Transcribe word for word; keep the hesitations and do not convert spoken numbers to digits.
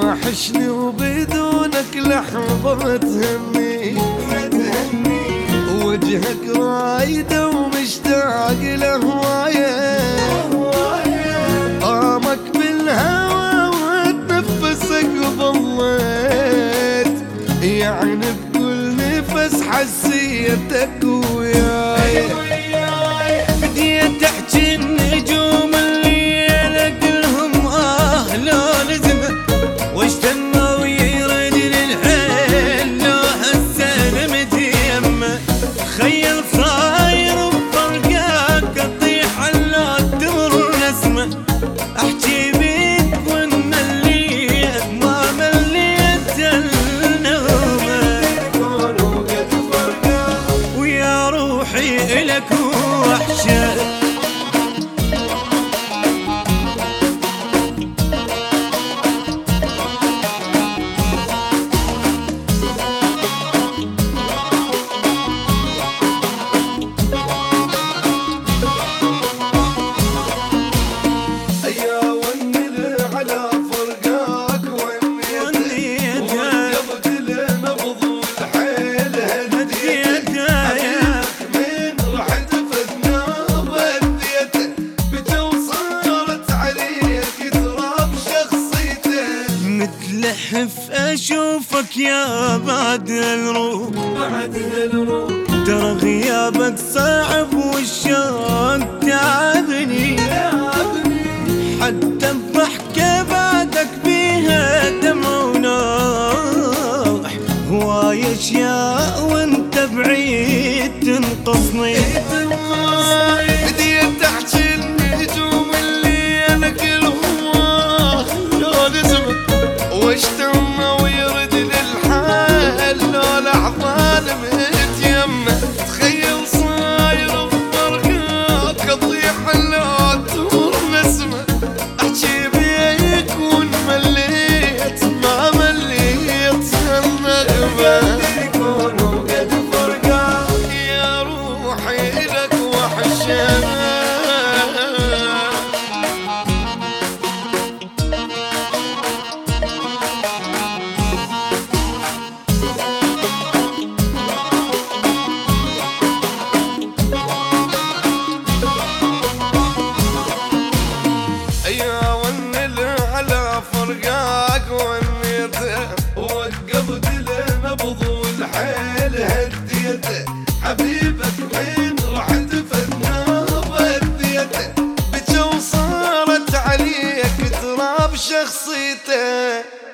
وحشني وبدونك لحظة تهني، وجهك رايدة ومشتاق لهواية، طعمك بالهوى وتنفسك ظليت، يعني بكل نفس حسيتك وياي. بديت احكي النجوم اللي لهم اه لو لزمه، واجتمع ويرد للحيل لو هسه رمت يمه. تخيل صاير بفرقاك اطيح على تمر نسمه، احكي بيك وان مليت ما مليت النومه، ويا روحي الك وحشه. لحف اشوفك يا بعد الروح، ترى غيابك صعب والشوق تعبني، حتى الضحكة بعدك بيها دمع ونوح، هواي اشياء وانت بعيد تنقصني. بديت احكي النجوم اللي انا كلهم لو لزمت، واجتمع ويرد للحال لو لحظة لمت يمه. تخيل صاير بفرقاك اطيح لو تمر نسمه، احكي بيك وان مليت ما مليت النغمه، يا روحي لك وحشه. يا ونل على فرقاك ونيته، وقفت النبض والحيل هديته، حبيبك وين رحت فدناه وديته، بجو صارت عليك تراب شخصيته.